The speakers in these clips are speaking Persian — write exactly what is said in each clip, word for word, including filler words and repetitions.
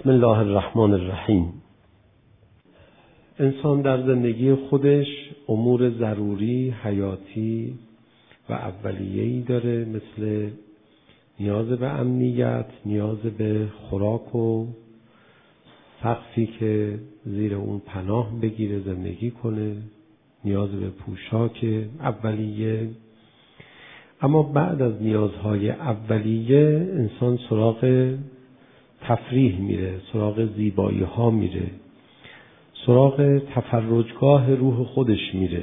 بسم الله الرحمن الرحیم. انسان در زندگی خودش امور ضروری، حیاتی و اولیه‌ای داره، مثل نیاز به امنیت، نیاز به خوراک و سقفی که زیر اون پناه بگیره زندگی کنه، نیاز به پوشاک اولیه. اما بعد از نیازهای اولیه انسان سراغ تفریح میره، سراغ زیبایی ها میره، سراغ تفرجگاه روح خودش میره.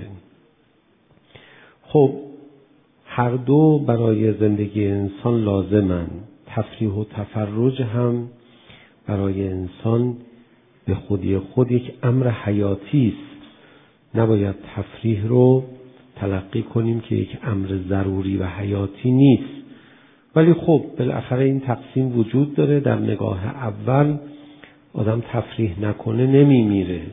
خب هر دو برای زندگی انسان لازمن. تفریح و تفرج هم برای انسان به خودی خود یک امر حیاتی است. نباید تفریح رو تلقی کنیم که یک امر ضروری و حیاتی نیست. ولی خب بالاخره این تقسیم وجود داره. در نگاه اول آدم تفریح نکنه نمیمیره.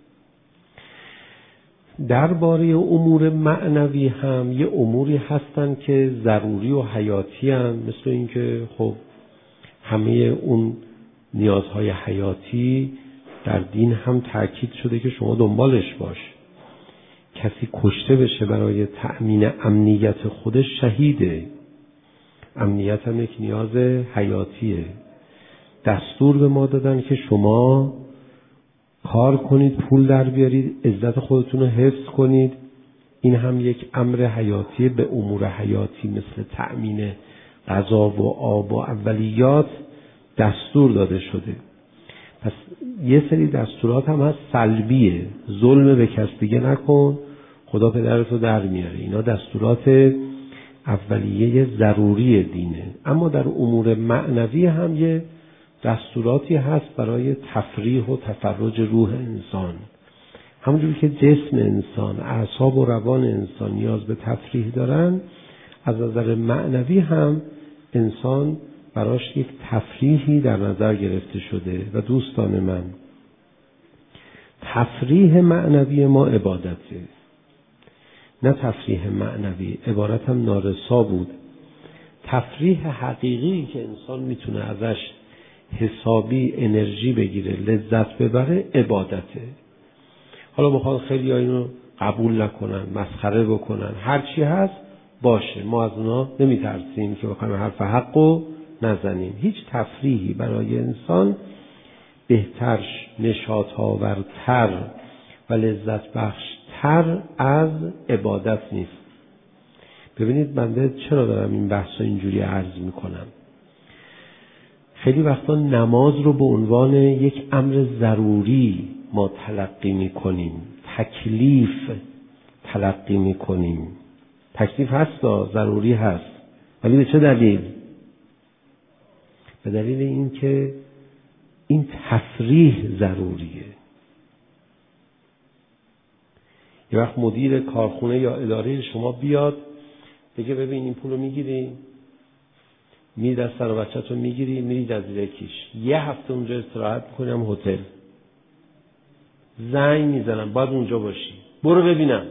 درباره امور معنوی هم یه اموری هستن که ضروری و حیاتی هم، مثل اینکه خب همه اون نیازهای حیاتی در دین هم تأکید شده که شما دنبالش باش. کسی کشته بشه برای تأمین امنیت خودش شهیده. امنیت هم یک نیاز حیاتیه. دستور به ما دادن که شما کار کنید، پول در بیارید، عزت خودتون رو حفظ کنید. این هم یک امر حیاتیه. به امور حیاتی مثل تأمین غذا و آب و اولیات دستور داده شده. پس یه سری دستورات هم هست سلبیه. ظلم به کس دیگه نکن، خدا پدرتو در میاره. اینا دستورات اولیه ضروری دینه. اما در امور معنوی هم یه دستوراتی هست برای تفریح و تفرج روح انسان. همونجوری که جسم انسان، اعصاب و روان انسان نیاز به تفریح دارن، از نظر معنوی هم انسان براش یک تفریحی در نظر گرفته شده. و دوستان من، تفریح معنوی ما عبادته، نه تفریح معنوی. عبارت هم نارسا بود. تفریح حقیقی که انسان میتونه ازش حسابی انرژی بگیره، لذت ببره، عبادته. حالا بخواد خیلی ها اینو قبول نکنن، مسخره بکنن، هر چی هست باشه، ما از اونا نمیترسیم که بخوایم حرف حقو نزنیم. هیچ تفریحی برای انسان بهتر، نشاط آورتر و لذت بخشتر از عبادت نیست. ببینید بنده چرا دارم این بحث رو اینجوری عرض میکنم. خیلی وقتا نماز رو به عنوان یک امر ضروری ما تلقی میکنیم، تکلیف تلقی میکنیم. تکلیف هست، ضروری هست، ولی به چه دلیل؟ به دلیل این که این تفریح ضروریه. یه وقت مدیر کارخونه یا اداره شما بیاد بگه ببین این پول رو میگیری، میری دست و بچت رو میگیری، میری جزیره کیش، یه هفته اونجا استراحت میکنی، هم هتل زنگ میزنم باید اونجا باشی، برو ببینم.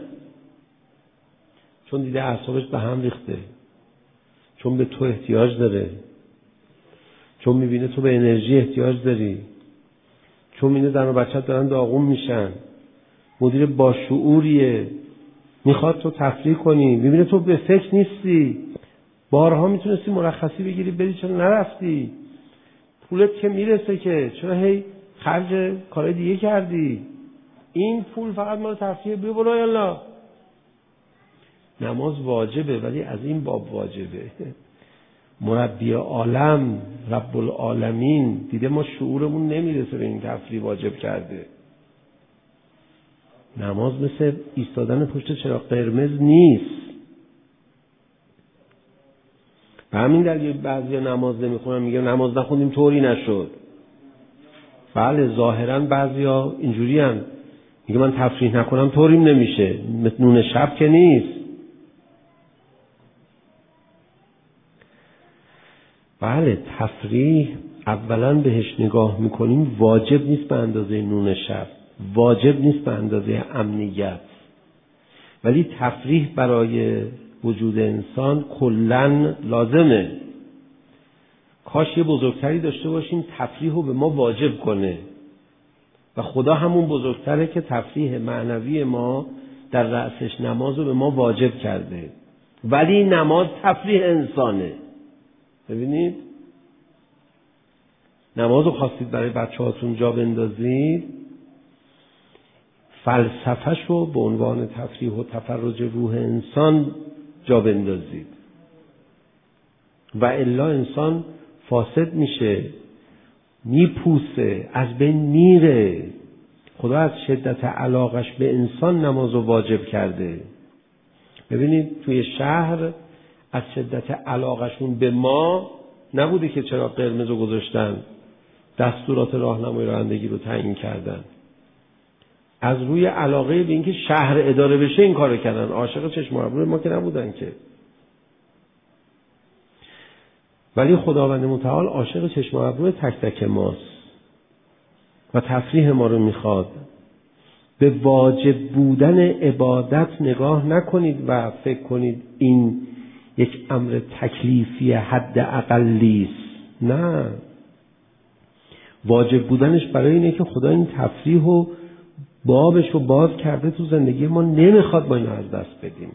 چون دیده اعصابش به هم ریخته، چون به تو احتیاج داره، چون میبینه تو به انرژی احتیاج داری، چون میبینه زن و بچت دارن داغون میشن. مدیر با شعوریه، میخواد تو تفریح کنی، میبینه تو به فکر نیستی. بارها میتونستی مرخصی بگیری بری، چرا نرفتی؟ پولت که میرسه که، چرا هی خرج کارهای دیگه کردی؟ این پول فقط مال تفریح، بیا برو یالا. نماز واجبه، ولی از این باب واجبه. مربی عالم، رب العالمین دیده ما شعورمون نمیرسه به این تفریح واجب کرده. نماز مثل ایستادن پشت چراغ قرمز نیست. به همین دلیل بعضیا نماز نمیخونن، میگن نماز نخوندیم طوری نشد. بله ظاهرا بعضیا اینجوری هن. میگه من تفریح نکنم طوریم نمیشه، مثل نون شب که نیست. بله تفریح اولا بهش نگاه میکنیم واجب نیست به اندازه نون شب، واجب نیست به اندازه امنیت، ولی تفریح برای وجود انسان کلن لازمه. کاش یه بزرگتری داشته باشیم تفریح رو به ما واجب کنه و خدا همون بزرگتره که تفریح معنوی ما در رأسش نماز رو به ما واجب کرده، ولی نماز تفریح انسانه. ببینید نماز رو خواستید برای بچه هاتون جا بندازید، فلسفه‌ش رو به عنوان تفریح و تفرج روح انسان جا بندازید و الا انسان فاسد میشه، میپوسه، از بین میره. خدا از شدت علاقش به انسان نماز رو واجب کرده. ببینید توی شهر از شدت علاقشون به ما نبوده که چرا قرمز رو گذاشتن، دستورات راهنمای رانندگی رو تعیین کردن، از روی علاقه به اینکه شهر اداره بشه این کارو کردن. عاشق چشم ابرو ما که نبودن که. ولی خداوند متعال عاشق چشم ابرو تک تک ماست و تفریح ما رو میخواد. به واجب بودن عبادت نگاه نکنید و فکر کنید این یک امر تکلیفی حد اقلی است. نه، واجب بودنش برای اینه که خدا این تفریح و بابش رو باز کرده تو زندگی ما، نمیخواد با اینو از دست بدیم.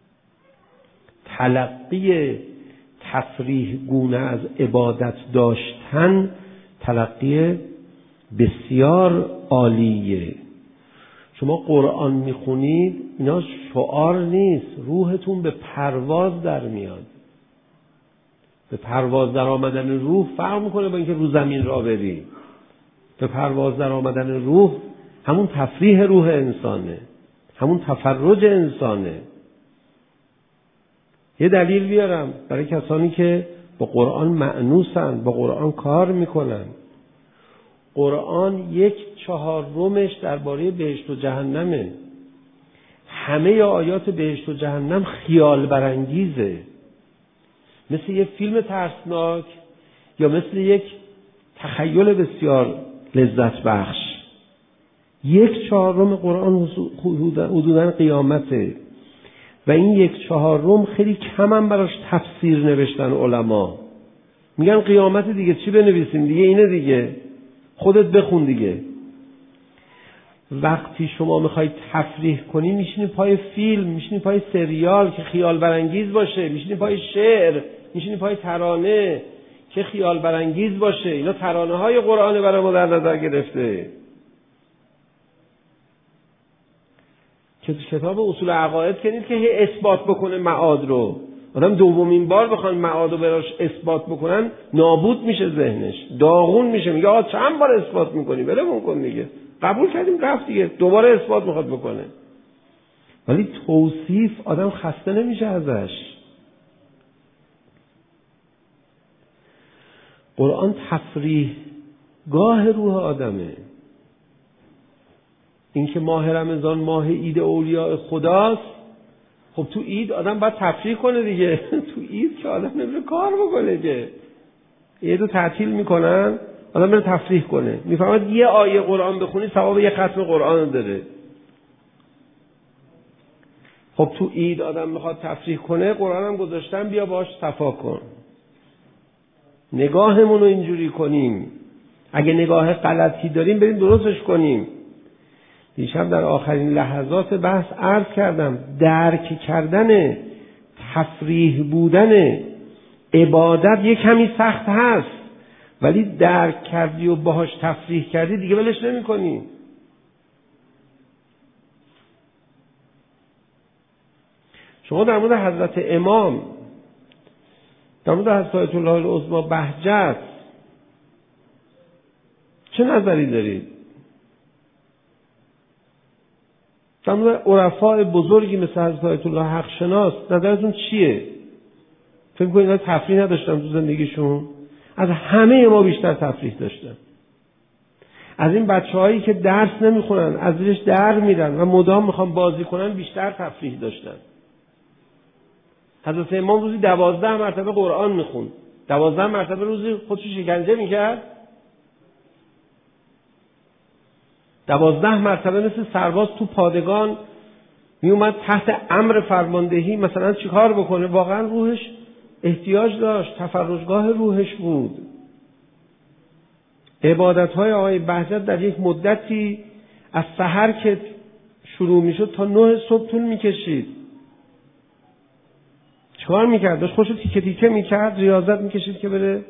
تلقی تفریح گونه از عبادت داشتن تلقی بسیار عالیه. شما قرآن میخونید، اینا شعار نیست، روحتون به پرواز در میاد. به پرواز در آمدن روح فرق میکنه با اینکه رو زمین را بری. به پرواز در آمدن روح همون تفریح روح انسانه، همون تفرج انسانه. یه دلیل بیارم برای کسانی که با قرآن مأنوسن، با قرآن کار میکنن. قرآن یک چهارمش درباره بهشت و جهنمه. همه آیات بهشت و جهنم خیال برانگیزه، مثل یک فیلم ترسناک یا مثل یک تخیل بسیار لذت بخش. یک چهارم قرآن حدوداً قیامته و این یک چهارم خیلی کم هم براش تفسیر نوشتن علما. میگن قیامت دیگه، چی بنویسیم دیگه، اینه دیگه، خودت بخون دیگه. وقتی شما میخواید تفریح کنی میشینی پای فیلم، میشینی پای سریال که خیال برانگیز باشه، میشینی پای شعر، میشینی پای ترانه که خیال برانگیز باشه. اینا ترانه های قرآن برای ما در نظر گرفته. که کتاب اصول عقاید کنید که هی اثبات بکنه معاد رو. آدم دومین بار بخوان معاد رو براش اثبات بکنن نابود میشه ذهنش، داغون میشه، میگه آقا چند بار اثبات میکنی، ولمون کن دیگه، قبول کردیم رفت دیگه، دوباره اثبات میخواد بکنه. ولی توصیف آدم خسته نمیشه ازش. قرآن تفریح گاه روح آدمه. این که ماه رمضان ماه عید اولیاء خداست، خب تو عید آدم باید تفریح کنه دیگه. تو عید که آدم نمیره کار بکنه که، عیدو تعطیل میکنن، آدم بره تفریح کنه. میفهمد یه آیه قرآن بخونی ثواب یه ختم قرآن داره. خب تو عید آدم میخواد تفریح کنه، قرآن هم گذاشتن بیا باش صفا کن. نگاهمون رو اینجوری کنیم. اگه نگاه غلطی داریم بریم درستش کنیم. دیشب در آخرین لحظات بحث عرض کردم درک کردن تفریح بودن عبادت یک کمی سخت هست، ولی درک کردی و باهاش تفریح کردی دیگه ولش نمی کنی. شما در مورد حضرت امام، در مورد حضرت آیت الله العظمی بهجت چه نظری دارید؟ در مورد عرفای بزرگی مثل حضرت آیت الله حق شناس نظرتون چیه؟ فکر کنید اینا تفریح نداشتن تو زندگیشون؟ از همه ما بیشتر تفریح داشتن. از این بچه‌هایی که درس نمیخونن، از زیرش در میرن و مدام میخوان بازی کنن بیشتر تفریح داشتن. حضرت امام روزی دوازده مرتبه قرآن میخوند. دوازده مرتبه روزی خودشو شکنجه میکرد. دوازده مرتبه مثل سرباز تو پادگان میومد تحت امر فرماندهی مثلا چیکار بکنه. واقعا روحش احتیاج داشت، تفرجگاه روحش بود. عبادت‌های آقای بهجت در یک مدتی از سحر که شروع میشد تا نه صبح طول میکشید. چیکار میکرد؟ داشت خوشو تیکه تیکه میکرد، ریاضت میکشید که بره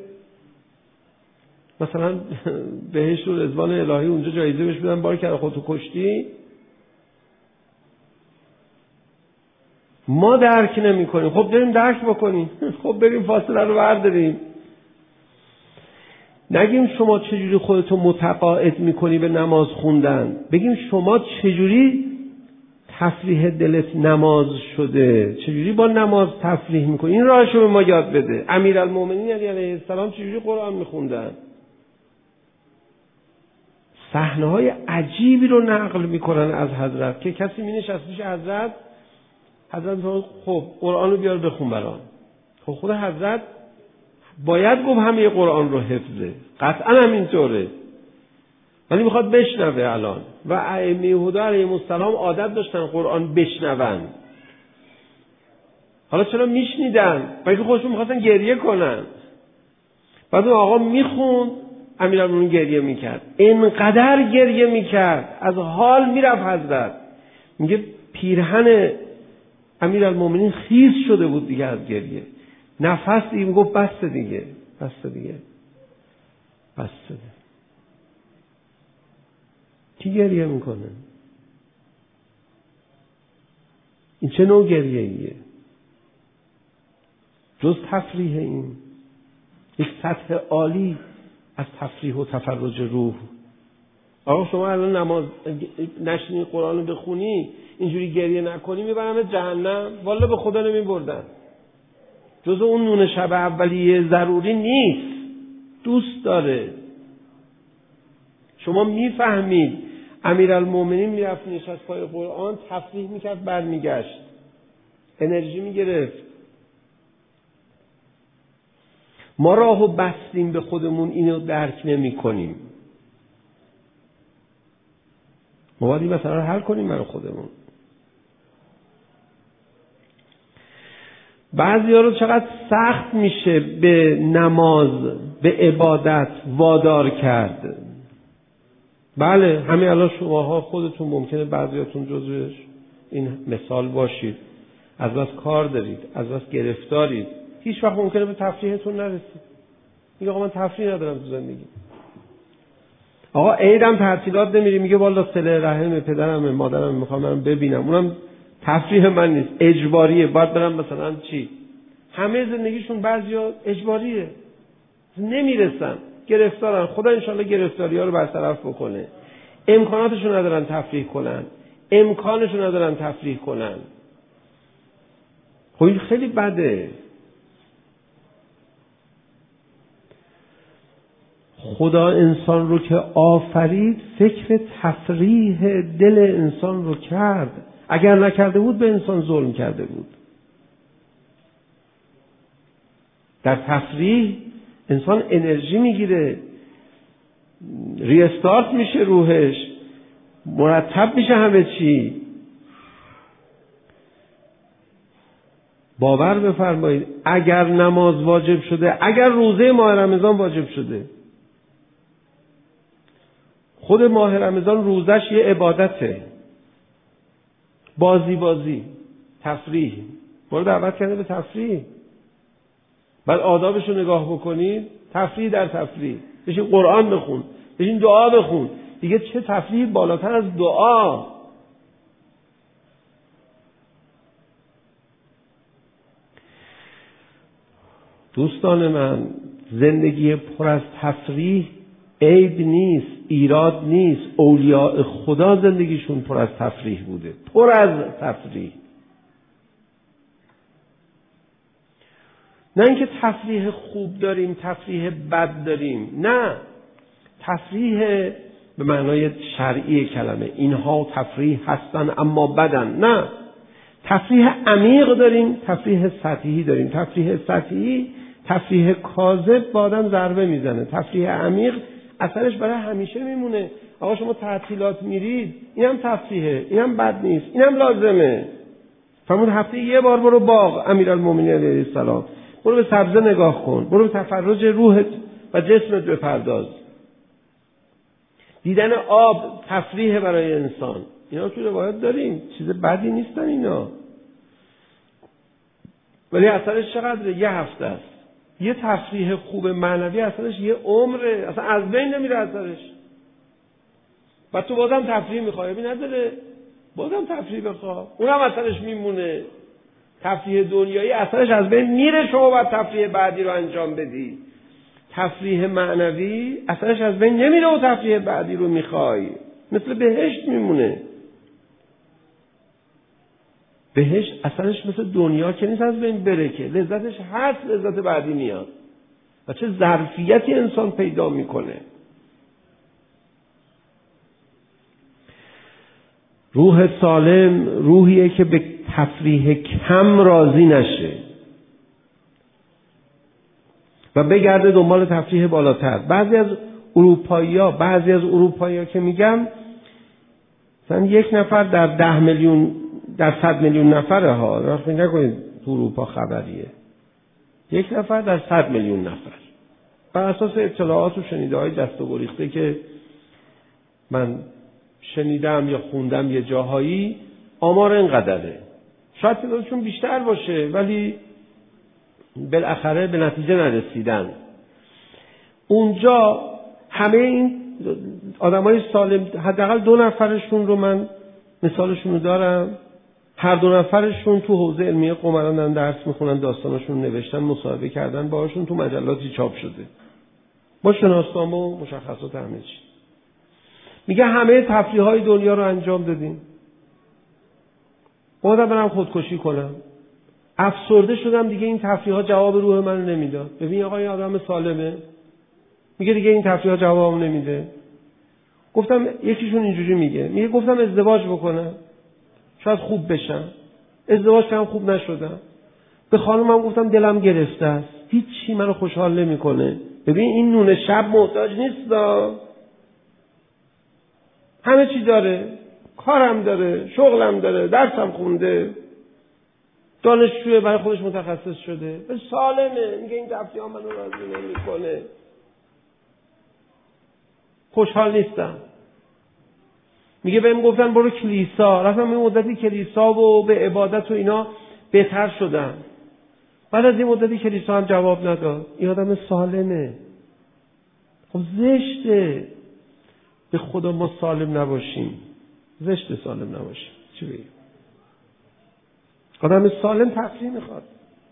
مثلا بهشت و رضوان الهی اونجا جایزه بهش بدن، بار کرد خودتو کشتی. ما درک نمی کنیم. خب بریم درک بکنیم. خب بریم فاصله رو برداریم. نگیم شما چجوری خودتو متقاعد میکنی به نماز خوندن، بگیم شما چجوری تفریح دلت نماز شده، چجوری با نماز تفریح میکنی. این راهشو به ما یاد بده. امیرالمومنین علیه السلام چجوری قرآن میخوندن؟ صحنه‌های عجیبی رو نقل میکنن از حضرت که کسی مینشست پیش حضرت، حضرت خب قرآن رو بیار بخون برام. خب خود حضرت باید گفت همه قرآن رو حفظه، قطعا هم اینطوره، ولی میخواد بشنوه الان. و ائمه هدی علیهم السلام عادت داشتن قرآن بشنون. حالا چرا میشنیدن؟ بلکه خودشون میخواستن گریه کنن. بعد اون آقا میخوند، امیرالمومنین گریه میکرد، اینقدر گریه میکرد از حال میرفت حضرت. میگه پیرهن امیرالمومنین خیس شده بود دیگه از گریه. نفس دیگه میگفت بس دیگه، بس دیگه، بس دیگه. کی گریه میکنه؟ این چه نوع گریه ایه؟ جز تفریح این یک سطح عالی از تفریح و تفرج روح. آقا شما الان نماز نشینی قرآن رو بخونی اینجوری گریه نکنی میبرم جهنم، والا به خدا نمیبردن. جز اون نون شب اولیه ضروری نیست، دوست داره. شما میفهمید امیرالمومنین میرفت نشست پای قرآن، تفریح میکرد، برمیگشت، انرژی میگرفت. ما راهو بستیم به خودمون، اینو درک نمی کنیم. ما باید این مسئله رو حل کنیم برای خودمون. بعضی ها رو چقدر سخت میشه به نماز، به عبادت وادار کرد. بله همین الان شماها خودتون ممکنه بعضیاتون جزوش این مثال باشید، از بس کار دارید، از بس گرفتارید، هیچ وقت ممکنه به تفریحتون نرسید. میگه آقا من تفریح ندارم تو زندگی. آقا عیدم تعطیلات نمیری، میگه والا صله رحم پدرم مادرم میخوام برم ببینم، اونم تفریح من نیست، اجباریه، باید برم مثلا چی. همه زندگیشون بعضیا اجباریه، نمیرسن، گرفتارن. خدا انشالله گرفتاری ها رو برطرف بکنه. امکاناتشون ندارن تفریح کنن، امکانشون ندارن تفریح کنن. خب این خیلی بده. خدا انسان رو که آفرید فکر تفریح دل انسان رو کرد. اگر نکرده بود به انسان ظلم کرده بود. در تفریح انسان انرژی میگیره، ریستارت میشه روحش، مرتب میشه همه چی. باور بفرمایید اگر نماز واجب شده، اگر روزه ماه رمضان واجب شده، خود ماه رمضان روزش یه عبادته، بازی بازی تفریح، برو دعوت کرده به تفریح. بعد آدابش رو نگاه بکنید، تفریح در تفریح. بشین قرآن بخون، بشین دعا بخون. دیگه چه تفریح بالاتر از دعا؟ دوستان من، زندگی پر از تفریح عیب نیست، ایراد نیست. اولیاء خدا زندگیشون پر از تفریح بوده، پر از تفریح. نه اینکه تفریح خوب داریم، تفریح بد داریم، نه. تفریح به معنای شرعی کلمه، اینها تفریح هستن اما بدن، نه. تفریح عمیق داریم، تفریح سطحی داریم. تفریح سطحی تفریح کاذب با آدم ضربه میزنه. تفریح عمیق اثرش برای همیشه میمونه. آقا شما تعطیلات میرید، اینم تفریحه، اینم بد نیست، اینم لازمه. فرمود هفته یه بار برو باغ امیرالمومنین علیه السلام، برو به سبزه نگاه کن، برو به تفرج روحت و جسمت بپرداز. دیدن آب تفریح برای انسان، اینا تو روایت داریم، چیز بدی نیستن اینا، ولی اثرش چقدره؟ یه هفته است. یه تفریح خوب معنوی اثرش یه عمره، اصلا از بین نمیره اثرش. و تو بازم تفریح میخوای، ببین نداره، بازم تفریح بخواه، اونم اثرش میمونه. تفریح دنیایی اثرش از بین میره، شما باید تفریح بعدی رو انجام بدی. تفریح معنوی اثرش از بین نمیره و تفریح بعدی رو میخوای، مثل بهشت میمونه. بهشت اثرش مثل دنیا که نیست از بین بره، که لذتش هست، لذت بعدی میاد و چه ظرفیتی انسان پیدا میکنه. روح سالم روحیه که به تفریح کم راضی نشه و بگرده دنبال تفریح بالاتر. بعضی از اروپایی‌ها بعضی از اروپایی‌ها که میگم مثلا یک نفر در ده میلیون در صد میلیون نفره ها، راست نکنید تو اروپا خبریه، یک نفر در صد میلیون نفر. بر اساس اطلاعات و شنیده های دست و گریخته که من شنیدم یا خوندم یه جاهایی، آمار اینقدره. شاید تعدادشون بیشتر باشه ولی بالاخره به نتیجه نرسیدن. اونجا همه این آدمای سالم، حداقل دو نفرشون رو من مثالشون رو دارم، هر دو نفرشون تو حوزه علمیه قمران درس میخونن، داستانشون نوشتن، مصاحبه کردن باهاشون، تو مجلاتی چاپ شده با شناسنامه و مشخصات همه چی. میگه همه تفریح‌های دنیا رو انجام دادیم، اومدم برم خودکشی کنم، افسرده شدم، دیگه این تفریح‌ها جواب روح منو نمیداد. ببین آقا این آدم سالمه، میگه دیگه این تفریح‌ها جواب نمیده. گفتم یکیشون اینجوری میگه، میگه گفتم ازدواج بکنم شاید خوب بشم، ازدواج کردم خوب نشدم. به خانومم گفتم دلم گرفته است، هیچ چی منو خوشحال نمیکنه. ببین این نون شب محتاج نیست، همه چی داره، کارم داره، شغلم داره، درسم خونده، دانشجوه، برای خودش متخصص شده، سالمه. میگه این تفریح‌ها منو راضی نمیکنه، خوشحال نیستم. میگه بهم گفتن برو کلیسا، رفتم یه مدتی کلیسا و به عبادت و اینا بهتر شدم. بعد از این مدتی کلیسا هم جواب نداد. این آدم سالمه. خب زشته به خدا ما سالم نباشیم، زشته سالم نباشیم. چی بگیم؟ آدم سالم تفریح میخواد.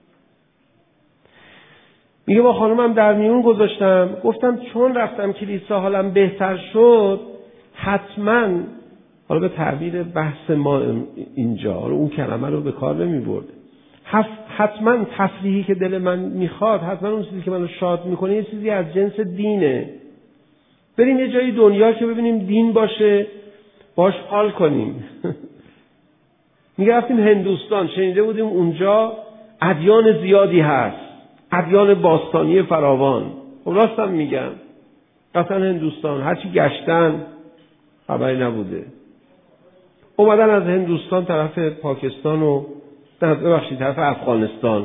میگه با خانومم در میون گذاشتم، گفتم چون رفتم کلیسا حالم بهتر شد، حتما، حالا به تعبیر بحث ما اینجا، اون کلمه رو به کار نمی برد، حتما تفریحی که دل من میخواد، حتما اون چیزی که منو شاد میکنه یه چیزی از جنس دینه. بریم یه جایی دنیا که ببینیم دین باشه، باش حال کنیم. میگه رفتیم هندوستان، شنیده بودیم اونجا ادیان زیادی هست، ادیان باستانی فراوان. خب راستم میگم، رفتن هندوستان، هرچی گشتن خبری نبوده. اومدن از هندوستان طرف پاکستان و نه ببخشید طرف افغانستان،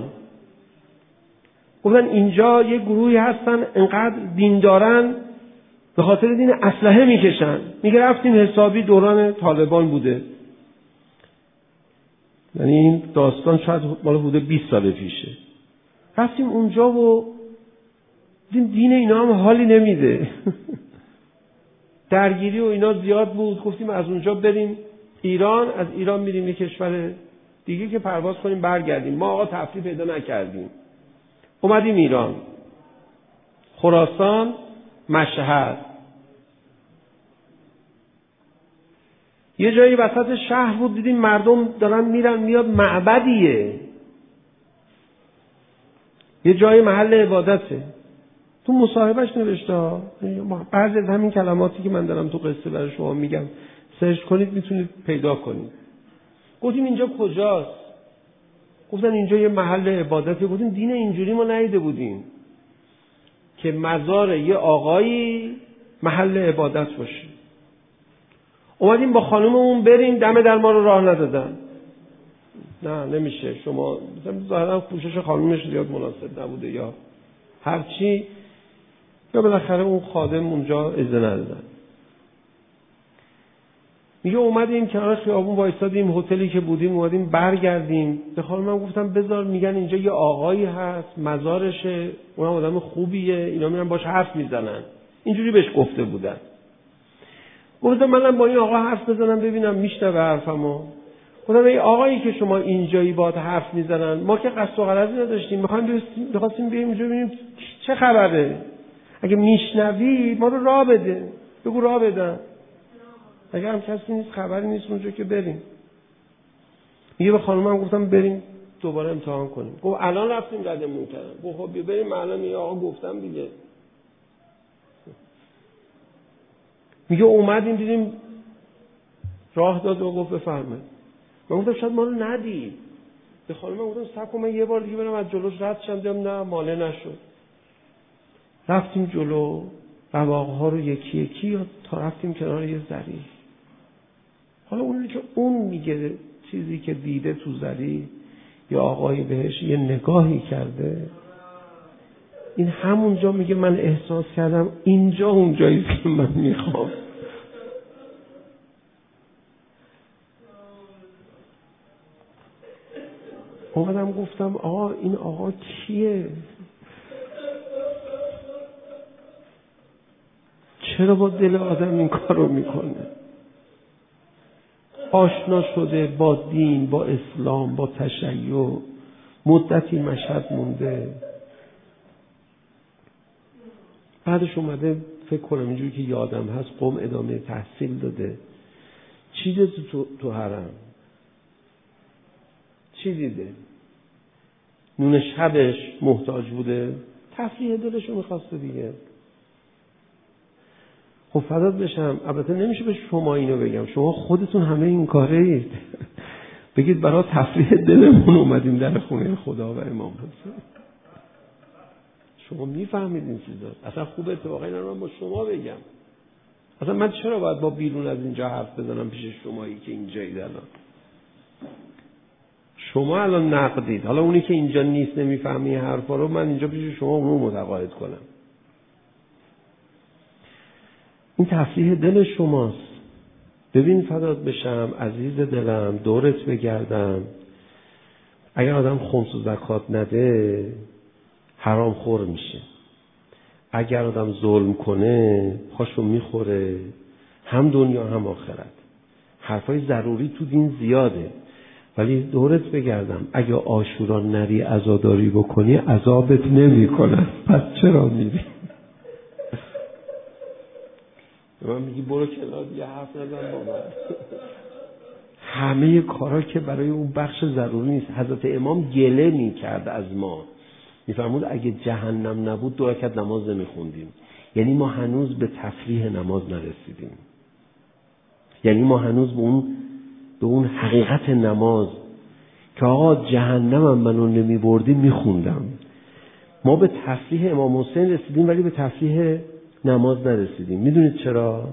گفتن اینجا یه گروهی هستن انقدر دین دارن به خاطر دین اسلحه میکشن. میگه رفتیم حسابی دوران طالبان بوده، یعنی این داستان شاید مال بوده بیست سال پیشه. رفتیم اونجا و دین, دین اینا هم حالی نمیده. درگیری و اینا زیاد بود. گفتیم از اونجا بریم ایران، از ایران میریم یک کشور دیگه که پرواز کنیم برگردیم. ما آقا تفریح پیدا نکردیم، اومدیم ایران، خراسان، مشهد. یه جایی وسط شهر بود، دیدیم مردم دارن میرن میاد، معبدیه، یه جای محل عبادته. تو مصاحبهش نوشته ها، بعضی از همین کلماتی که من دارم تو قصه برای شما میگم سرچ کنید میتونید پیدا کنید. گفتیم اینجا کجاست؟ گفتن اینجا یه محل عبادته. گفتیم دین اینجوری ما ندیده بودیم که مزار یه آقایی محل عبادت باشه. اومدیم با خانوممون بریم، دم در ما رو راه ندادن. نه نمیشه، شما مثلا ظاهرا پوشش خانومش زیاد مناسب نبوده یا هرچی، یا بالاخره اون خادم اونجا اجازه ندادن. میگه اومدیم کنار خیابون وایسادیم، هتلی که بودیم اومدیم برگردیم، به خانمم گفتم بذار، میگن اینجا یه آقایی هست مزارشه، اونم آدم خوبیه، اینا میرن باش حرف میزنن، اینجوری بهش گفته بودن. گفتم منم با این آقا حرف بزنم ببینم میشنوه حرفمو. گفتم ای آقایی که شما اینجایی باهات حرف میزنن، ما که قصد و غرضی نداشتیم، میخوایم بخواستیم بیایم اینجا ببینیم چه خبره، اگه میشنوی ما رو راه بده، بگو راه بدن، اگه هم کسی نیست خبری نیست اونجا که بریم. میگه به خانومم گفتم بریم دوباره امتحان کنیم. گفت الان رفتیم ردمون کردن. گفت خب بریم الان، یه آقا گفتم دیگه. میگه اومدیم دیدیم راه داد و گفت بفرمایید. من گفتم شاید ما رو ندید. به خانومم گفتم صبر کن من یه بار دیگه برم از جلوش رد شم، دیدم نه مانع نشد. رفتیم جلو، رواقها رو یکی یکی تا رفتیم کنار یه زری. حالا اونی که اون میگه چیزی که دیده تو زری، یا آقایی بهش یه نگاهی کرده، این همونجا میگه من احساس کردم اینجا اونجایی که من میخوام. اومدم گفتم آقا این آقا کیه؟ چرا با دل آدم این کار رو میکنه؟ آشنا شده با دین، با اسلام، با تشیع، مدتی مشهد مونده، بعدش اومده فکر کنم اینجوری که یادم هست قم ادامه تحصیل داده. چی دیده تو, تو حرم؟ چی دیده؟ نون شبش محتاج بوده، تفریح دلش رو میخواسته دیگه. خب فدات بشم، البته نمیشه به شما اینو بگم، شما خودتون همه این کاره اید. بگید برای تفریح دلمون اومدیم در خونه خدا و امام حسین. شما میفهمید این چیزا، اصلا خوب اتفاقا اینا رو من با شما بگم. اصلا من چرا باید با بیرون از اینجا حرف بزنم پیش شمایی که اینجایید الان؟ شما الان نقدید، حالا اونی که اینجا نیست نمیفهمی این حرفا رو، من اینجا پیش شما اون رو متقاعد کنم. این تفریح دل شماست. ببین فدات بشم عزیز دلم، دورت بگردم، اگر آدم خمس و زکات نده حرام خور میشه، اگر آدم ظلم کنه پاشو میخوره، هم دنیا هم آخرت. حرفای ضروری تو دین زیاده، ولی دورت بگردم اگه عاشورا نری عزاداری بکنی عذابت نمی کنن، پس چرا میری؟ من میگی برو کنار یه حرف نزن با من. همه کارا که برای اون بخش ضروری نیست. حضرت امام گله میکرد از ما، میفرمود اگه جهنم نبود دو رکعت نماز نمیخوندیم. یعنی ما هنوز به تفریح نماز نرسیدیم، یعنی ما هنوز به اون به اون حقیقت نماز که آقا جهنمم منو نمیبردی میخوندم. ما به تفریح امام حسین رسیدیم ولی به تفریح نماز نرسیدیم. میدونید چرا؟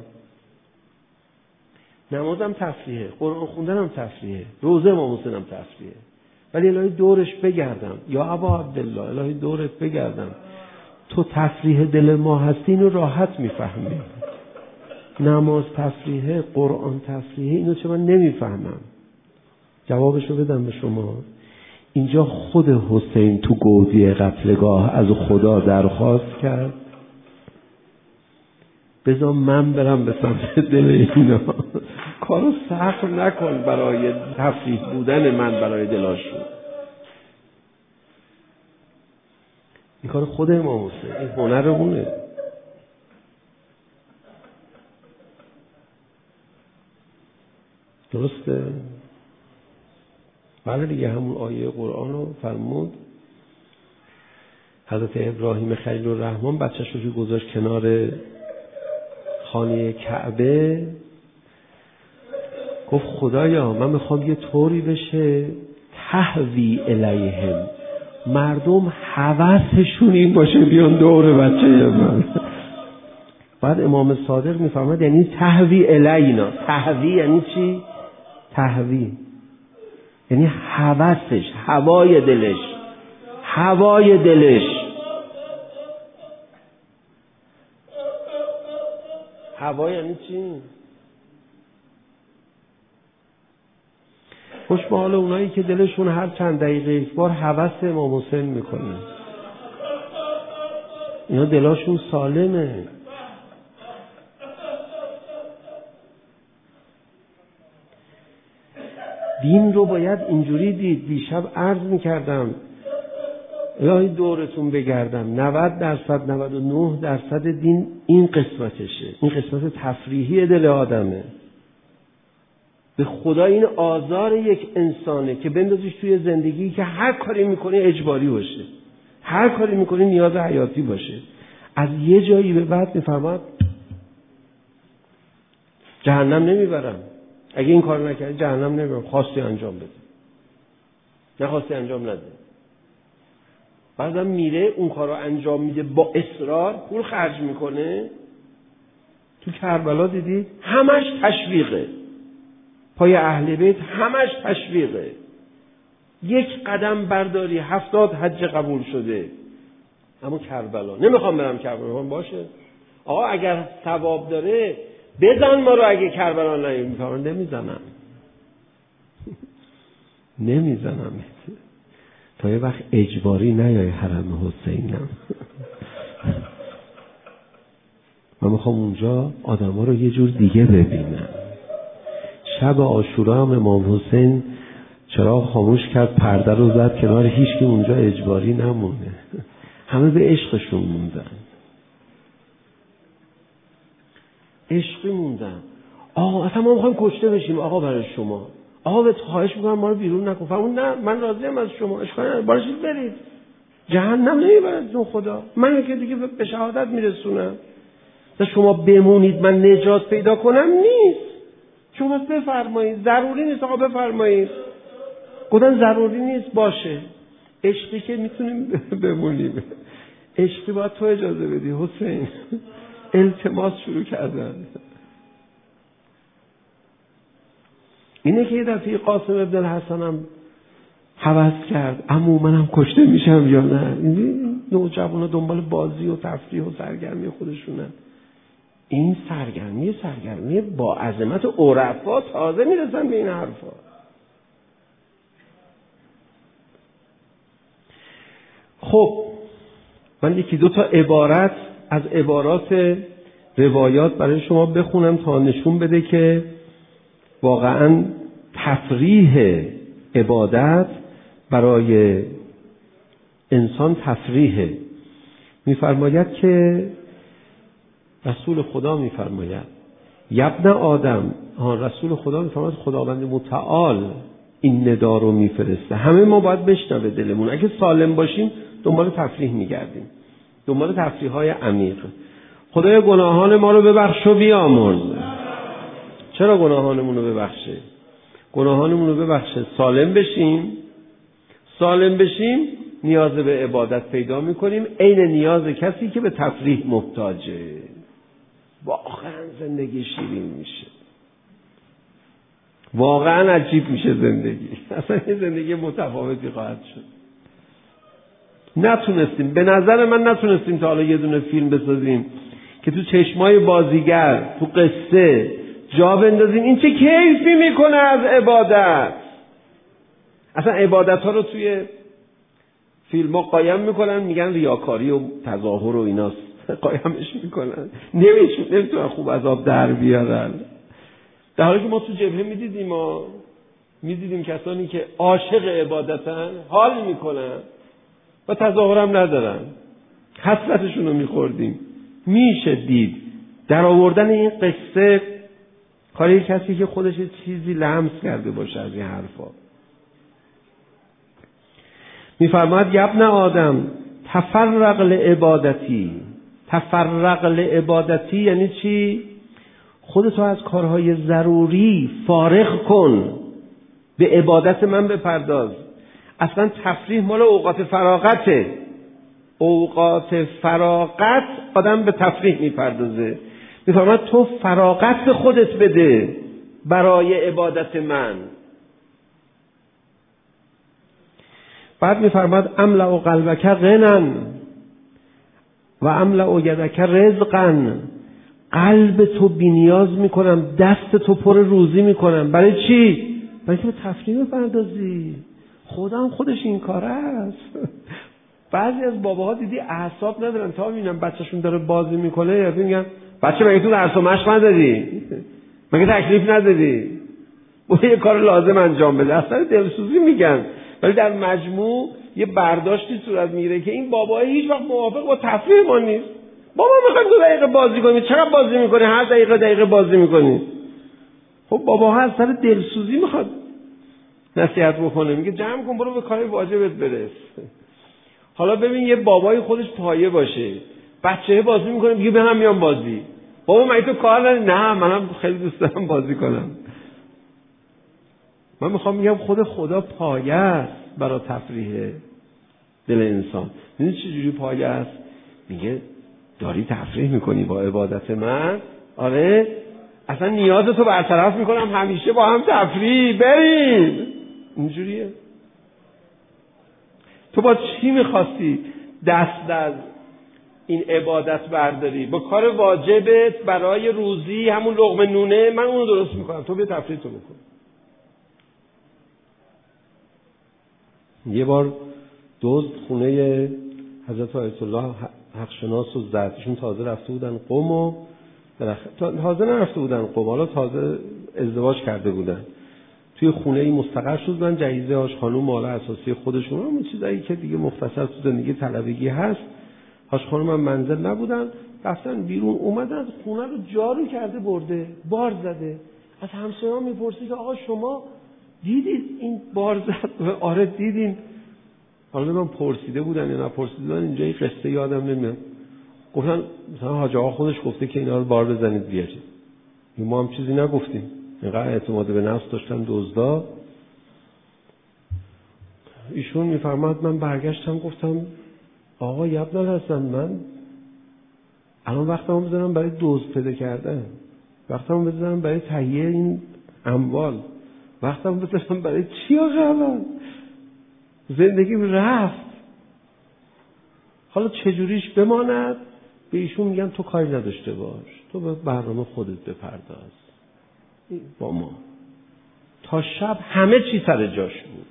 نمازم تفریحه، قرآن خوندنم تفریحه، روزه امام حسین هم تفریحه، ولی الهی دورش بگردم یا ابا عبدالله، الهی دورت بگردم، تو تفریح دل ما هستی، اینو راحت میفهمی. نماز تفریحه، قرآن تفریحه، اینو چه من نمیفهمم. جوابشو بدم به شما. اینجا خود حسین تو گودی قتلگاه از خدا درخواست کرد بذار من برم به سمت دل اینا، کارو سخت نکن برای تفریح بودن من برای دلاشون. این کار خود امام حسین، این هنرمونه. درسته؟ بله دیگه، همون آیه قرآن رو فرمود حضرت ابراهیم خلیل الرحمن بچه‌ش رو گذاشت کنار خانه کعبه، گفت خدایا من میخوام یه طوری بشه تهوی الیهم، مردم هوسشون این باشه بیان دور بچه من. بعد امام صادق میفرماد یعنی تهوی الینا. تهوی یعنی چی؟ تهوی یعنی هوسش، هوای دلش، هوای دلش. هوا یعنی چی؟ خوش به حال اونایی که دلشون هر چند دقیقه یک بار هوس امام حسین میکنه. اینا دلاشون سالمه. دین رو باید اینجوری دید. دیشب عرض میکردم الهی دورتون بگردم، نود درصد نود و نه درصد دین این قسمتشه، این قسمت تفریحی دل آدمه. به خدا این آزار یک انسانه که بندازیش توی زندگی که هر کاری میکنی اجباری باشه، هر کاری میکنی نیاز حیاتی باشه. از یه جایی به بعد میفرماد جهنم نمیبرم، اگه این کار نکردی جهنم نمیبرم، خواستی انجام بده، نخواستی انجام نده. بعدم میره اون کار رو انجام میده با اصرار، پول خرج میکنه. تو کربلا دیدید همش تشویقه، پای اهل بیت همش تشویقه. یک قدم برداری هفتاد حج قبول شده. اما کربلا نمیخوام برم کربلا. باشه آقا اگر ثواب داره بزن ما رو، اگه کربلا نمیفهمم نمیزنم نمیزنم تا یه وقت اجباری نیای حرم حسینم. من میخوام اونجا آدم ها رو یه جور دیگه ببینم. شب عاشورا هم امام حسین چراغ خاموش کرد، پرده رو زد کنار، هیچ کی اونجا اجباری نمونه، همه به عشقشون موندن، عشقی موندن. آقا اصلا ما میخوایم کشته بشیم آقا برای شما، آقا بهت خواهش میکنم ما رو بیرون نکن. فرمود نه من راضیم از شما، اشکال نداره، باشید برید، جهنم نمیبردتون خدا، من که دیگه به شهادت میرسونم. شما بمونید من نجات پیدا کنم نیست، شما بفرمایید، ضروری نیست آقا بفرمایید. گفتن ضروری نیست، باشه. عشقی که میتونیم بمونیم، عشقی باید تو اجازه بدی حسین. التماس شروع کردن. اینه که یه دفعه قاسم ابن الحسن هم هوس کرد، عمو منم کشته میشم یا نه؟ این نوجوانا دنبال بازی و تفریح و سرگرمی خودشونن. این سرگرمی سرگرمی با عظمت عرفا، تازه میرسن به این حرفا. خب من یکی دو تا عبارت از عبارات روایات برای شما بخونم تا نشون بده که واقعا تفریح عبادت برای انسان تفریحه. میفرماید که رسول خدا میفرماید یبن آدم، ها رسول خدا میفرماید خداوند متعال این ندا رو میفرسته، همه ما باید بشنوه دلمون. اگه سالم باشیم دنبال تفریح میگردیم، دنبال تفریح های عمیق. خدای گناهان ما رو ببخش و بیامرز. چرا گناهانمون رو ببخشه؟ گناهانمون رو ببخشه سالم بشیم. سالم بشیم نیاز به عبادت پیدا میکنیم، عین نیاز کسی که به تفریح محتاجه. واقعا زندگی شیرین میشه، واقعا عجیب میشه زندگی، اصلا یه زندگی متفاوتی خواهد شد. نتونستیم، به نظر من نتونستیم تا حالا یه دونه فیلم بسازیم که تو چشمای بازیگر تو قصه جا بندازیم این چه کیفی میکنه از عبادت. اصلا عبادت ها رو توی فیلم ها قایم میکنن، میگن ریاکاری و تظاهر و ایناست، قایمش میکنن، نمیتونن خوب از آب در بیارن. در حالی که ما تو جبهه میدیدیم، ما میدیدیم کسانی که عاشق عبادتن، حال میکنن و تظاهرم ندارن، حسرتشون رو میخوردیم. میشه دید در آوردن این قصه کاری کسی که خودش چیزی لمس کرده باشه از این حرفا. میفرماید یبن آدم تفرق لعبادتی. تفرق لعبادتی یعنی چی؟ خودتو از کارهای ضروری فارغ کن، به عبادت من بپرداز. اصلا تفریح مال اوقات فراغته. اوقات فراغت آدم به تفریح میپردازه. میفرماید تو فراغت به خودت بده برای عبادت من. بعد میفرماد املأ قلبک غنى و املأ یدک رزقا، قلب تو بی‌نیاز میکنم، دست تو پر روزی میکنم. برای چی؟ برای که به تفریح بپردازی. خدا هم خودش این کاره است. بعضی از باباها دیدی اعصاب ندارن، تا میبینن بچه‌شون داره بازی میکنه یا میگن بچه مگه تو درس و مشق نداری؟ مگه تکلیف نداری؟ برو یه کار لازم انجام بده. اصلا دلسوزی میگن، ولی در مجموع یه برداشتی صورت میگیره که این باباها هیچ وقت موافق با تفریح ما نیست. بابا میخوایم دو دقیقه بازی کنیم، چقدر بازی میکنی؟ هر دقیقه دقیقه بازی میکنی. خب باباها از سر دلسوزی میخواد نصیحت بکنه، میگه جمع کن برو به کار واجبت برس. حالا ببین یه بابای خودش پایه باشه، بچه‌ها بازی میکنه میگه به هم میام بازی. بابا مگه تو کار نداری؟ نه منم خیلی دوست دارم بازی کنم. من میخوام میگم خود خدا پایه است برای تفریح دل انسان. میدونی چه جوری پایه است؟ میگه داری تفریح میکنی با عبادت من؟ آره اصلا نیاز تو برطرف میکنم، همیشه با هم تفریح بریم. اینجوریه. تو با چی میخواستی دست از این عبادت برداری؟ با کار واجبت برای روزی، همون لقمه نونه، من اونو درست میکنم، تو بیا تفریح تو بکن. یه بار دزد خونه حضرت آیت الله حقشناس و زرتشون تازه رفته بودن قم و تازه نرفته بودن قم، حالا تازه ازدواج کرده بودن، توی خونه ای مستقر شد بودن، جهیزه هاش خانوم مالا اساسی خودشون، اون چیزایی که دیگه مختصر تو زندگی طلبگی هست. هاش خانوم هم منزل نبودن، رفتن بیرون، اومدن خونه رو جارو کرده برده، بار زده. از همسایه‌ها میپرسید که آقا شما دیدید این بار زد؟ آره دیدیم. حالا من پرسیده بودن یا نپرسیده بودن، اینجا این قصه یادم نمیاد. گفتن مثلا حاج آقا خودش گفته که اینا رو بار بزنید بیارید. ما هم چیزی نگفتیم، اینقدر اعتماد به نفس داشتن دزدا. ایشون میفرماد من برگشتم گفتم آقا ابن الحسن، من الان وقتمو بذارم برای دزد پیدا کردن، وقتمو بذارم برای تهیه این اموال، وقتمو بذارم برای چی آقا؟ زندگیم رفت، حالا چجوریش بماند؟ به ایشون میگم تو کاری نداشته باش، تو به برنامه خودت بپرداز. با ما تا شب همه چی سر جاش بود.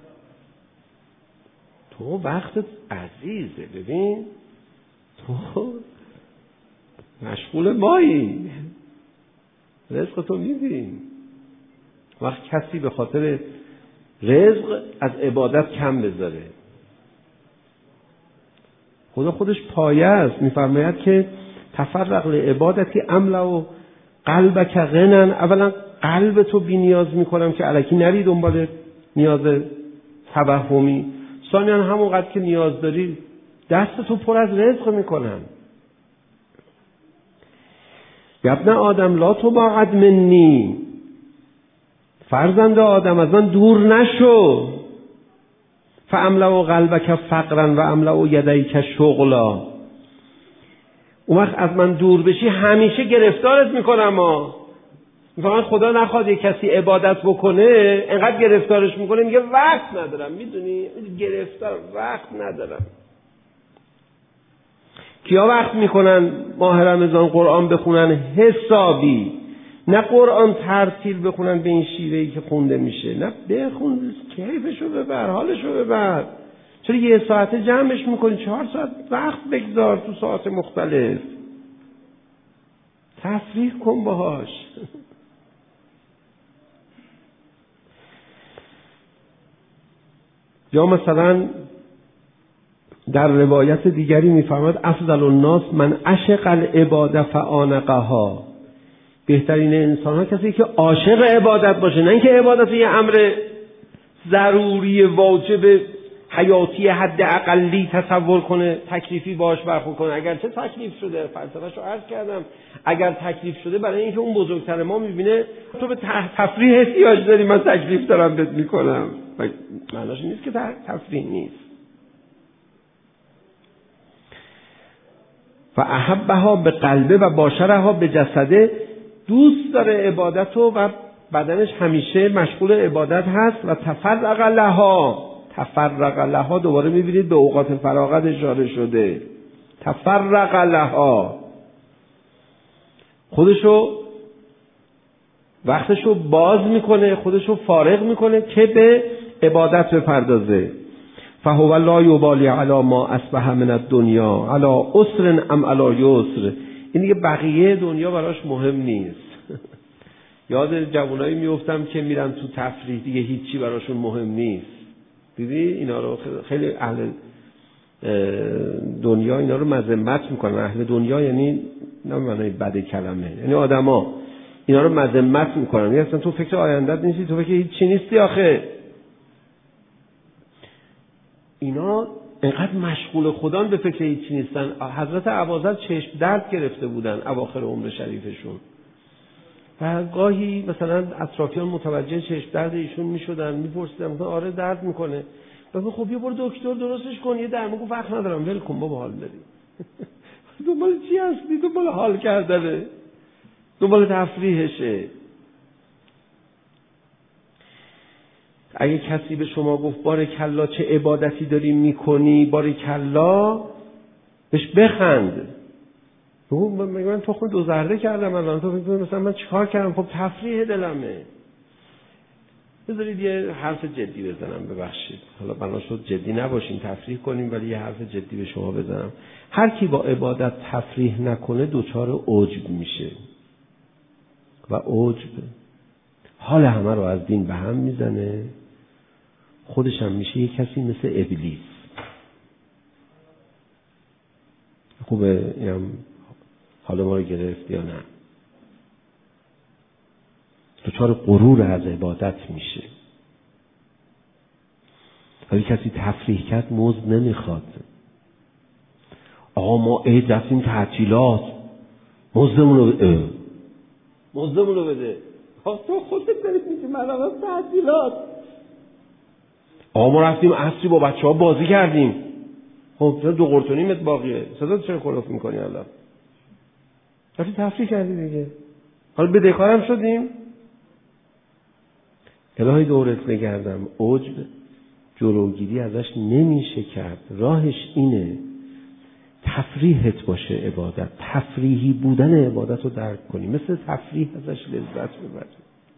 تو وقتت عزیزه، ببین تو مشغول مایی، رزق تو میدیم. وقت کسی به خاطر رزق از عبادت کم بذاره. خدا خودش پایه است، میفرماید که تفرغ لعبادتی املا و قلبک غنى. اولا قلب تو بی نیاز میکنم که الکی نری دنبال نیاز توهمی. ثانیاً همونقدر که نیاز داری دست تو پر از رزق میکنم. ابن آدم لا تباعد منی، فرزند آدم از من دور نشو. فاملأ قلبک فقرا و املأ یدیک شغلا. اون وقت از من دور بشی همیشه گرفتارت میکنم. ها میفهمن خدا نخواد یک کسی عبادت بکنه انقدر گرفتارش میکنه، میگه وقت ندارم. میدونی گرفتار وقت ندارم. کیا وقت میکنن ماه رمضان قرآن بخونن حسابی؟ نه قرآن ترتیل بخونن به این شیوهی که خونده میشه، نه بخون کیفشو ببر، حالشو ببر. چرا یه ساعته جمعش میکنی؟ چهار ساعت وقت بگذار تو ساعت مختلف، تفریح کن باهاش. یا مثلا در روایت دیگری میفرماد افضل الناس من عشق العباده فآنقها. بهترین انسان ها کسی که عاشق عبادت باشه، نه اینکه عبادت یه امر ضروری واجب حیاتی حد اقلی تصور کنه، تکلیفی باش برخورد کنه. اگر چه تکلیف شده، فلسفه‌شو عرض کردم، اگر تکلیف شده برای اینکه اون بزرگتر ما میبینه تو به تفریح احتیاج داری، من تکلیف دارم بهت میکنم. معناش نیست که تفریح نیست. و احبها به قلبه و باشرها به جسده، دوست داره عبادت و بدنش همیشه مشغول عبادت هست. و تفرغ لها، تفرق لها دوباره میبینید به اوقات فراغت اشاره شده. تفرق لها، خودشو وقتشو باز میکنه، خودشو فارغ میکنه که به عبادت بپردازه. فهو لا یبالی علی ما اصبح من الدنیا علی عسر ام علی یسر. این دیگه بقیه دنیا براش مهم نیست. یاد جوانایی میافتم که میرن تو تفریح، دیگه هیچی براشون مهم نیست. دیدی اینا رو خیلی اهل دنیا اینا رو مذمت میکنن. اهل دنیا یعنی نه معنی بد کلمه، یعنی آدما اینا رو مذمت میکنن. یعنی اصلا تو فکر آیندت نیستی، تو فکر هیچی نیستی آخه. اینا اینقدر مشغول خودان به فکر هیچی نیستن. حضرت ابوذر چشم درد گرفته بودن اواخر عمر شریفشون و گاهی مثلا اطرافیان متوجه چشم درد ایشون میشدن، میپرسیدن مثلا آره درد میکنه، بگو خب یه بار دکتر درستش کن. یه درمان گفت وقت ندارم، ول کن بابا حال داری. دنبال چی هستی؟ دنبال حال کردنه، دنبال تفریحشه. اگه کسی به شما گفت بارکالله چه عبادتی داری میکنی، بارکالله، بهش بخند. بگو من تخم دو ذره کردم الان، تو فکر مثلا من چیکار کردم؟ خب تفریح دلمه. بذارید یه حرف جدی بزنم، ببخشید حالا بنا شد جدی نباشیم تفریح کنیم، ولی یه حرف جدی به شما بزنم. هر کی با عبادت تفریح نکنه دوچار عجب میشه و عجب حال همه رو از دین به هم میزنه، خودش هم میشه یه کسی مثل ابلیس. خوبه اینم حال ما رو گرفت یا نه؟ دچار غرور از عبادت میشه. ولی کسی تفریح کرد مزد نمیخواد. آقا ما عید رفتیم تعطیلات، مزدمون رو بده. مزدمون رو بده. تو خودت داری میگی من رفتم تعطیلات. آقا ما رفتیم عصری با بچه ها بازی کردیم. خب دو قرتونیمت باقیه، صدا چرا خلاف میکنی الان؟ رفتی تفریح کردی دیگه، حالا بدهکارم شدیم. الهی دورت نگردم. عجب جلوگیری ازش نمیشه کرد. راهش اینه تفریحت باشه عبادت، تفریحی بودن عبادت رو درک کنی، مثل تفریح ازش لذت ببری.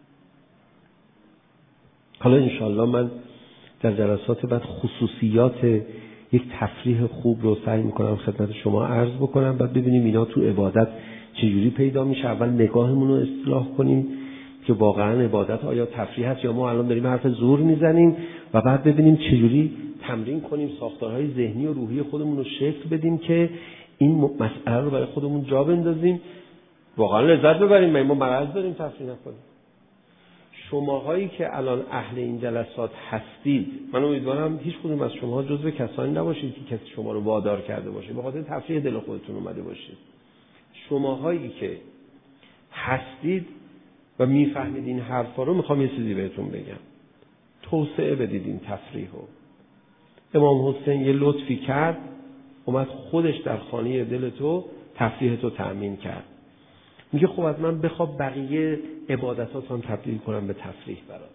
حالا انشالله من در جلسات بعد خصوصیات یک تفریح خوب رو سعی میکنم خدمت شما عرض بکنم، بعد ببینیم اینا تو عبادت چجوری پیدا میشه. اول نگاهمون رو اصلاح کنیم که واقعا عبادت آیا تفریح هست یا ما الان داریم حرف زور میزنیم، و بعد ببینیم چجوری تمرین کنیم ساختارهای ذهنی و روحی خودمون رو شکل بدیم که این مسئله رو برای خودمون جا بندازیم، واقعا لذت ببریم. ما مرض داریم تفریح نکنیم. شماهایی که الان اهل این جلسات هستید، من امیدوارم هیچ کدوم از شما جزو کسانی نباشید که کسی شما رو وادار کرده باشه، به خاطر تفریح دل خودتون اومده باشید. شماهایی که هستید و میفهمید این حرفا رو، میخوام یه چیزی بهتون بگم. توسعه بدید این تفریح رو. امام حسین یه لطفی کرد، اومد خودش در خانه دل تو تفریح تو تأمین کرد. میگه خب از من بخواب بقیه عبادتات هم تبدیل کنم به تفریح برات.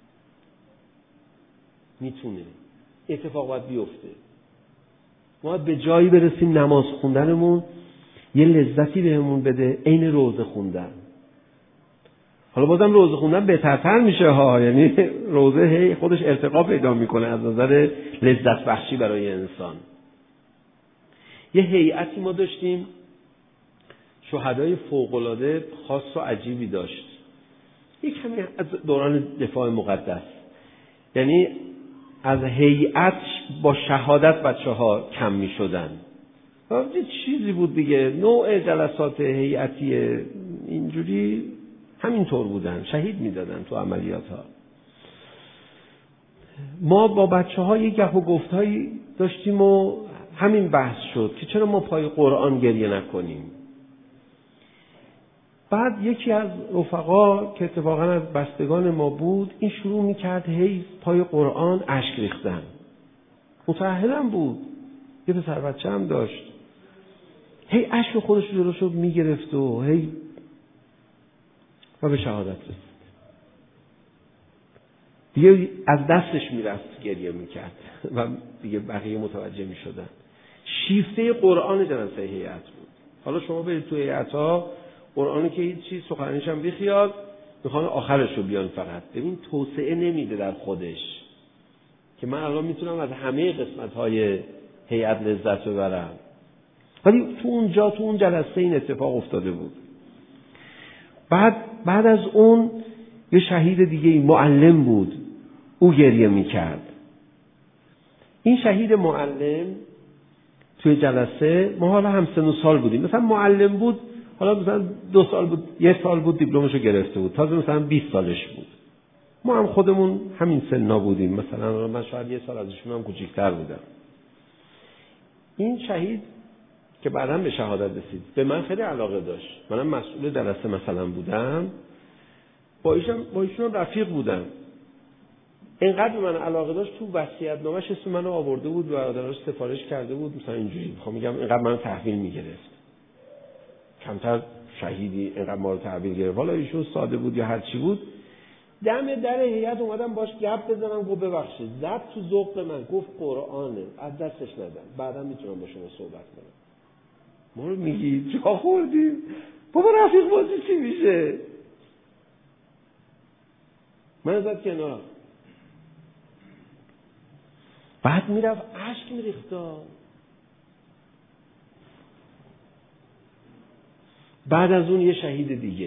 میتونه اتفاق باید بیفته. ما به جایی برسیم نماز خوندنمون یه لذتی بهمون بده عین روزه خوندن. حالا بازم روزه خوندن بهترتر میشه ها، یعنی روزه هی خودش ارتقا پیدا میکنه از نظر لذت بخشی برای انسان. یه هیئتی ما داشتیم، شهدای فوق‌العاده خاص و عجیبی داشت. یک کمی از دوران دفاع مقدس، یعنی از هیئت با شهادت بچه ها کم می شدن. یه چیزی بود دیگه، نوع جلسات هیئتی اینجوری همینطور بودن، شهید می دادن تو عملیات ها. ما با بچه ها یه گپ و گفتایی داشتیم و همین بحث شد که چرا ما پای قرآن گریه نکنیم. بعد یکی از رفقا که اتفاقا از بستگان ما بود، این شروع میکرد هی پای قرآن اشک ریختن. متأهلم بود، یه پسر بچه هم داشت، هی اشک خودش رو جلوشو میگرفت و هی و به شهادت رسید. دیگه از دستش میرفت، گریه میکرد و دیگه بقیه متوجه میشدن. شیفته قرآن جلسه هیئت بود. حالا شما برید تو هیئت‌ها، قرآنی که هیچ چیز سخنرانیش هم بیخیال، میخوان آخرش رو بیان فقط. ببین توسعه نمیده در خودش که من الان میتونم از همه قسمت‌های هیئت لذت ببرم. ولی تو اونجا تو اون جلسه این اتفاق افتاده بود. بعد بعد از اون یه شهید دیگه معلم بود، او گریه میکرد. این شهید معلم توی جلسه، ما حالا هم سن و سال بودیم، مثلا معلم بود، حالا مثلا دو سال بود، یه سال بود دیپلمشو گرفته بود، تازه مثلا بیست سالش بود. ما هم خودمون همین سنا بودیم، مثلا من شاید یه سال ازشون هم کوچیک‌تر بودم. این شهید که بعداً به شهادت رسید به من خیلی علاقه داشت. منم مسئول جلسه مثلا بودم، با ایشون با ایشون رفیق بودم. اینقدر به من علاقه داشت، تو وصیت‌نامه‌اش اسم منو آورده بود، برادرش سفارش کرده بود، مثلا اینجوری. میخوام میگم اینقدر منو تحویل میگرفت. کمتر شهیدی اینقدر ما رو تحویل گرفت. حالا ایشون ساده بود یا هر چی بود. دم در هیئت اومدم باش گپ بزنم، گفت ببخشید زد تو ذوق من، گفت قرآنه، از دستش ندم، بعدا میتونم با شما صحبت کنم. ما رو میگی جا خوردیم بابا، رفیق بازی چی میشه؟ من زد کنار. بعد میرفت اشک میریختا. بعد از اون یه شهید دیگه،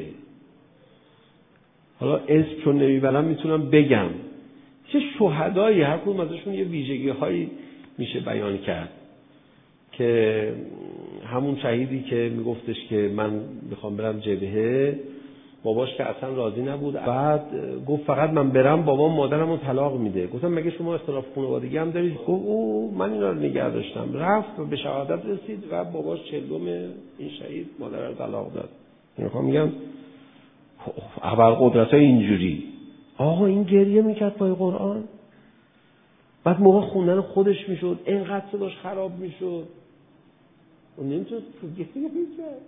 حالا اسم چون نمیبرم میتونم بگم، چه شهدایی هر کدوم ازشون یه ویژگی هایی میشه بیان کرد، که همون شهیدی که میگفتش که من میخوام برم جبهه، باباش که اصلا راضی نبود، بعد گفت فقط من برم بابام مادرم رو طلاق میده. گفتم مگه شما اختلاف خانوادگی هم دارید؟ گفت او من اینا رو نگه داشتم. رفت و به شهادت رسید و باباش چلم این شهید مادر رو طلاق داد. میخوام میگم ابرقدرت‌های اینجوری. آقا این گریه میکرد پای قرآن. بعد موقع خوندن خودش میشد اینقدر صداش خراب میشد و نمیتونست گریه میکرد.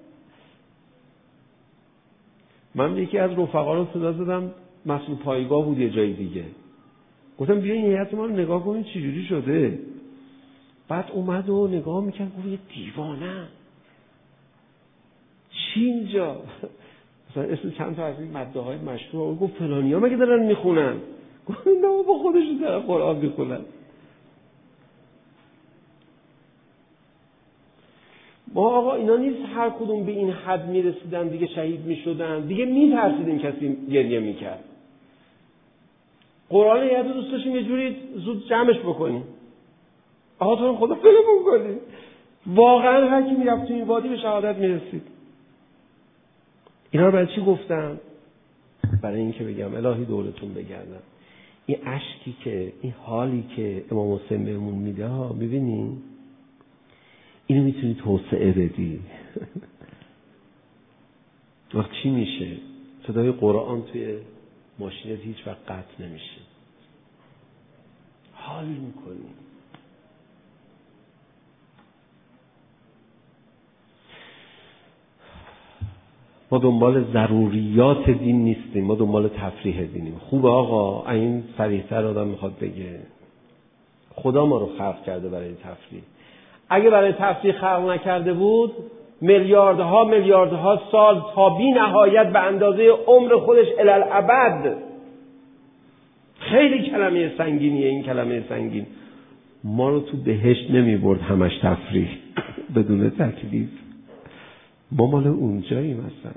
من یکی از رفقا رو صدا زدم، مسئول پایگاه بود یه جای دیگه، گفتم بیا این هیئت ما رو نگاه کنید چی جوری شده. بعد اومد و نگاه میکرد، گفت یه دیوانه چی اینجا؟ مثلا اسم چند تا از این ماده های مشروع، گفت فلانیا مگه دارن میخونن؟ گفت نه با خودشون دارن قرآن میخونن. ما آقا اینا نیست هر کدوم به این حد میرسیدن دیگه شهید میشدن، دیگه میترسیدیم کسی گریه میکرد. قرآن یه دوست داشتیم یه جوری زود جمعش بکنیم، آقا تو خدا فلمون کنیم. واقعا هر کی میرفت تو این وادی به شهادت میرسید. اینا رو برای چی گفتم؟ برای این که بگم الهی دورتون بگردم. این اشکی که، این حالی که امام حسین بهمون میده ها، میبینی؟ اینو میتونی توسعه بدی. وقت چی میشه؟ صدای قرآن توی ماشینت هیچ وقت قطع نمیشه. حال میکنی. ما دنبال ضروریات دین نیستیم، ما دنبال تفریح دینیم. خوبه آقا، این صریح‌تر آدم میخواد بگه خدا ما رو خلق کرده برای تفریح. اگه برای تفریح خلق نکرده بود، میلیاردها میلیاردها سال تا بی نهایت به اندازه عمر خودش الالعبد. خیلی کلمه سنگینیه این کلمه سنگین. ما رو تو بهشت نمی برد همش تفریح بدون تکلیف. ما مال اونجاییم مثلا.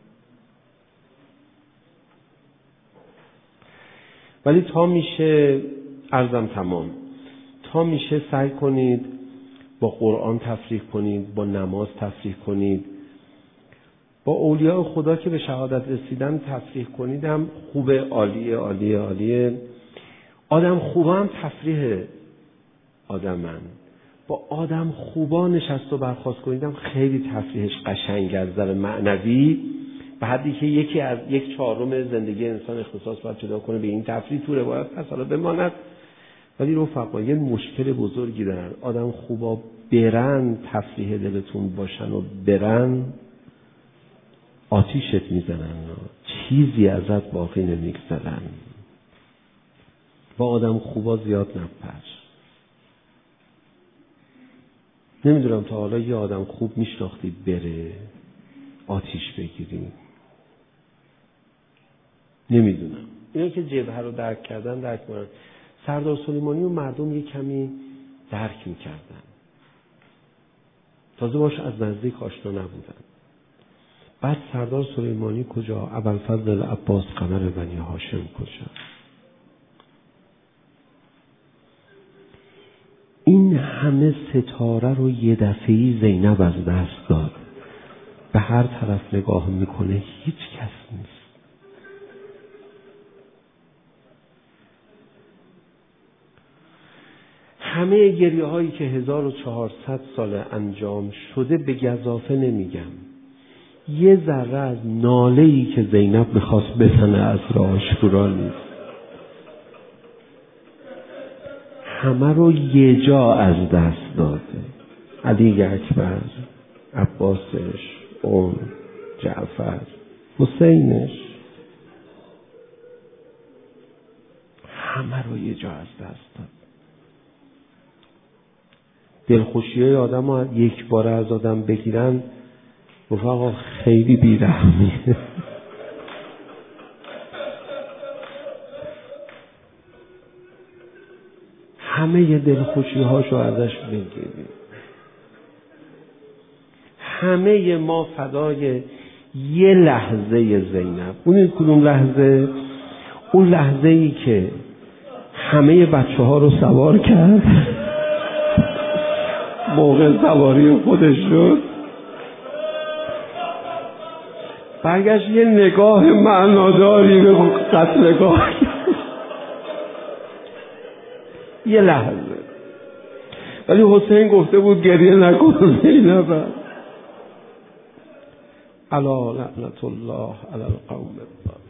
ولی تا میشه عرضم تمام، تا میشه سعی کنید با قرآن تفریح کنید، با نماز تفریح کنید، با اولیاء خدا که به شهادت رسیدن تفریح کنید، هم خوبه، عالیه عالیه عالیه. آدم خوبا هم تفریح آدمن. با آدم خوبا نشست و برخاست کنید هم خیلی تفریحش قشنگ از نظر معنوی، به حدی که یکی از یک چهارم زندگی انسان اختصاص باید پیدا کنه به این تفریح. تو روایت پس حالا بماند. ولی رفقا یه مشکل بزرگی دارن. آدم خوبا برن تفریح دلتون باشن و برن آتیشت میزنن، چیزی ازت باقی نمیگذارن. با آدم خوبا زیاد نپر. نمیدونم تا حالا یه آدم خوب میشناختی بره آتیش بگیری؟ نمیدونم. اینا که جبهه رو درک کردن درک کنن. سردار سلیمانی و مردم یه کمی درک میکردن، تازه باش از نزدیک آشنا نبودن. بعد سردار سلیمانی کجا؟ ابوالفضل عباس قمر بنی هاشم کجا؟ این همه ستاره رو یه دفعه‌ای زینب از دست داد. به هر طرف نگاه میکنه هیچ کس نیست. همه گریه هایی که هزار و چهارصد سال انجام شده به گزافه نمیگم. یه ذره از ناله‌ای که زینب میخواست بزنه از عاشورا نیست. همه رو یه جا از دست داده. علی اکبر، عباسش، اون جعفر، حسینش، همه رو یه جا از دست داد. دلخوشی آدم ها یک بار از آدم بگیرن رفقا خیلی بیرحمیه. همه دلخوشی هاشو ازش بگیریم. همه ما فدای یه لحظه زینب. اون کدوم لحظه؟ اون لحظه ای که همه بچه ها رو سوار کرد، موقع سواری خودش شد، برگشت یه نگاه معناداری به قتلگاه. یه لحظه. ولی حسین گفته بود گریه نکن زینب. الا لعنت الله علی القوم الظالمین.